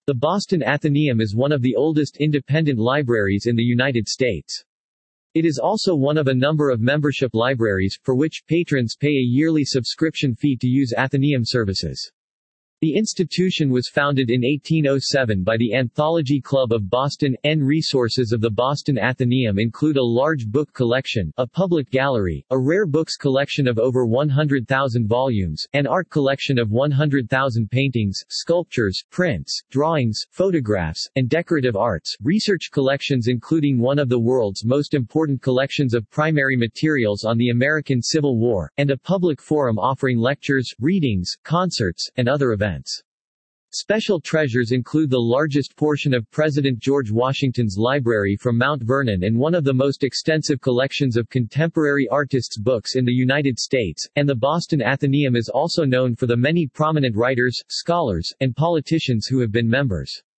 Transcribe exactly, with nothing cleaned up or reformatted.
The Boston Atheneum is one of the oldest independent libraries in the United States. It is also one of a number of membership libraries, for which patrons pay a yearly subscription fee to use Atheneum services. The institution was founded in eighteen oh seven by the Anthology Club of Boston. N resources of the Boston Atheneum include a large book collection, a public gallery, a rare books collection of over one hundred thousand volumes, an art collection of one hundred thousand paintings, sculptures, prints, drawings, photographs, and decorative arts, research collections including one of the world's most important collections of primary materials on the American Civil War, and a public forum offering lectures, readings, concerts, and other events. Special treasures include the largest portion of President George Washington's library from Mount Vernon and one of the most extensive collections of contemporary artists' books in the United States, and the Boston Atheneum is also known for the many prominent writers, scholars, and politicians who have been members.